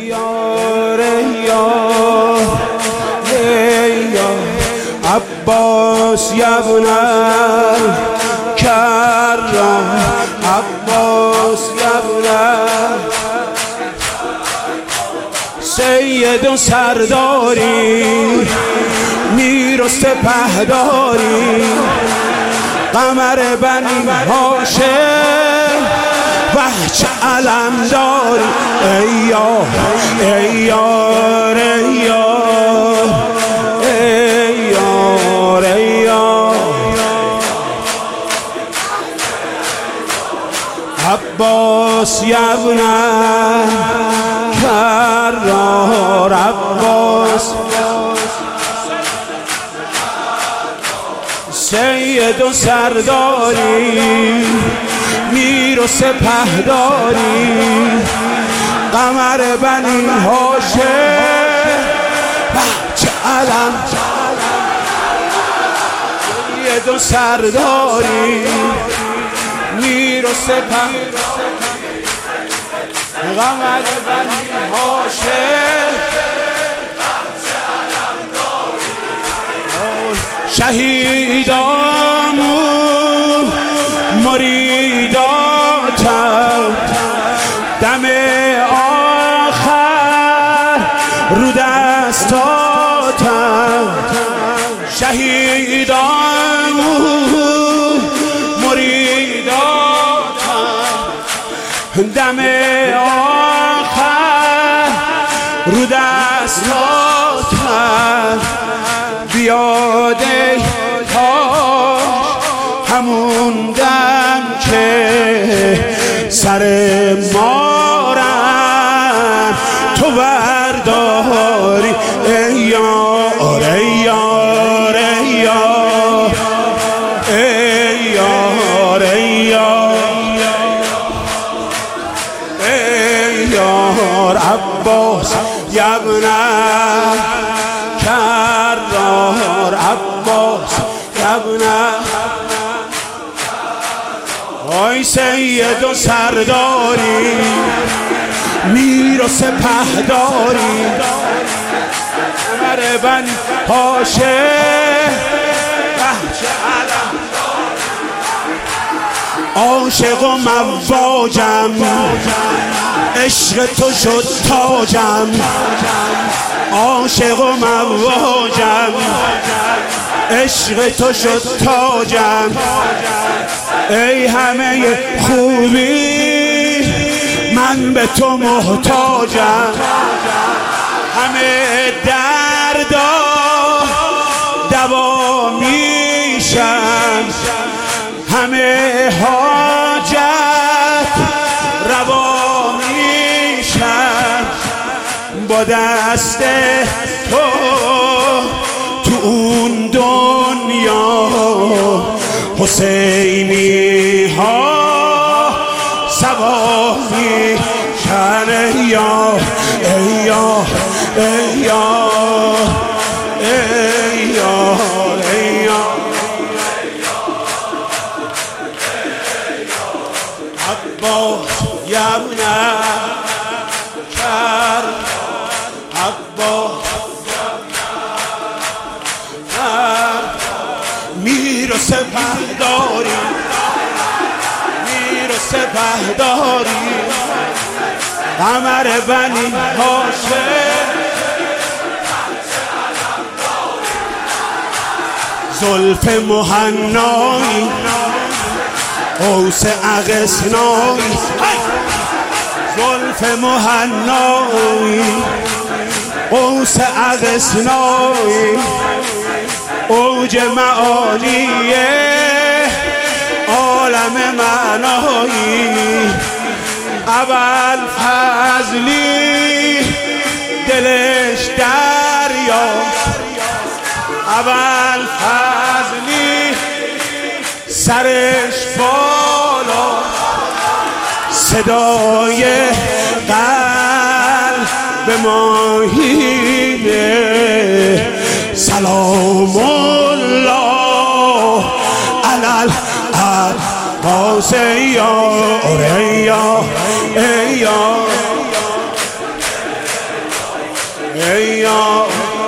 یار عباس یبن کرم، عباس یبن سید و سرداری، میر و سپهداری، قمر بنی هاشم بچه علم داری. ای یار ای یار ای یار ای یار ای یار عباس یبن کرار، عباس سید و سرداری، میر و سپهداری، قمر بنی هاشم بچه علم، سید و سرداری، میر و سپهداری، قمر بنی هاشم شهیدامون مریداتم، دم آخر رو دستاتم، شهیدامون مریداتم، دم آخر رو دستاتم. بیاده همون دم که سر مارم تو برداری. ای یار ای یار ای یار ای یار ای یار ای یار عباس یبن کرار، عباس یبن آی سید و سرداری، میر و سپهداری، قمر بنی هاشم بچه علم، عاشق و مواجم، عشق تو شد تاجم، عاشق و مواجم، عشق تو شد تاجم. ای همه خوبی من به تو محتاجم، همه دردا دوا میشم، همه حاجت روا میشم، با دست تو اون دنیا حسینی ها سوا میشن. ای یار ای یار ای یار ای یار ای یار عباس یبن کر، عباس میر و سپهداری، میر و سپهداری، قمر بنی هاشم زلف مهنایی، قوس اغسنایی، زلف مهنایی، قوس اغسنایی، اوج معانی عالم معنایی، ابوالفضلی دلش دریا، ابوالفضلی سرش بالا، صدای قلب ماهینه، سلام الله علی العباس. ای یار ای یار ای یار ای یار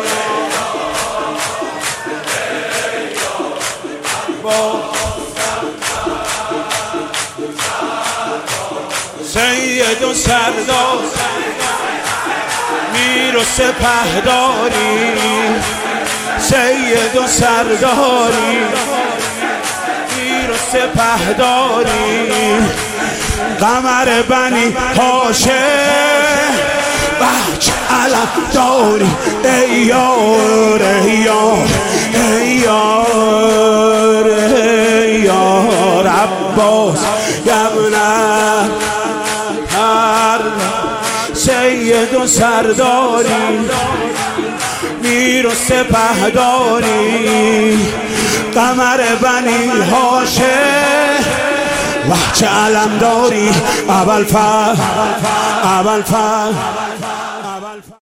سید و سردار میر و سپهداری سید و سرداری میر و سپهداری قمر بنی هاشم بچه علم داری ای یار ای یار ای یار ای یار عباس یمنه سید و سرداری میر و سپهداری قمر بنی هاشم وحچه علم داری ابوالفضل